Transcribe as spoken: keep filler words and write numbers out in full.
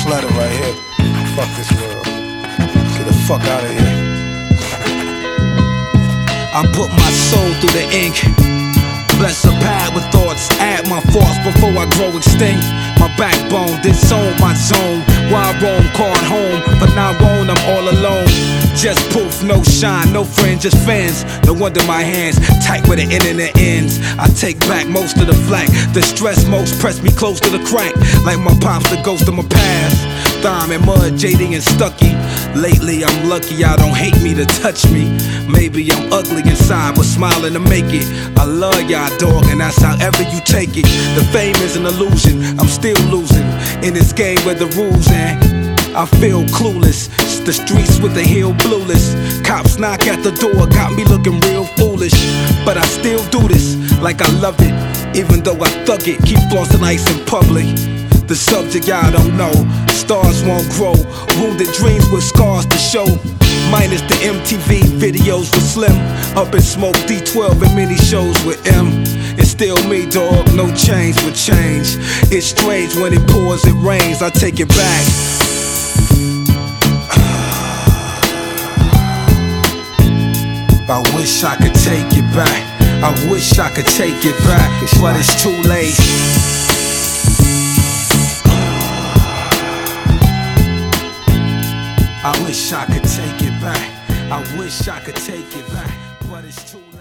this letter right here. Fuck this world. Get the fuck out of here. I put my soul through the ink. Bless a pad with thoughts, add my thoughts before I grow extinct. My backbone, disown my zone. Why I roam, card home, but now own, I'm all alone. Just poof, no shine, no friends, just fans. No wonder my hands tight where the internet ends. I take back most of the flack. The stress most press me close to the crack. Like my pops, the ghost of my past. Thime and mud, J D and Stucky. Lately I'm lucky y'all don't hate me to touch me. Maybe I'm ugly inside, but smiling to make it. I love y'all, dog, and that's however you take it. The fame is an illusion, I'm still losing in this game where the rules and I feel clueless. It's the streets with the heel blueless. Cops knock at the door, got me looking real foolish. But I still do this like I love it, even though I thug it. Keep flossing ice in public. The subject y'all don't know. Stars won't grow. Wounded dreams with scars to show. Minus the M T V videos with Slim. Up in smoke, D twelve and mini shows with M. It's still me, dog, no change with change. It's strange when it pours, it rains, I take it back. I wish I could take it back. I wish I could take it back, but it's too late. I wish I could take it back. I wish I could take it back, but it's too late.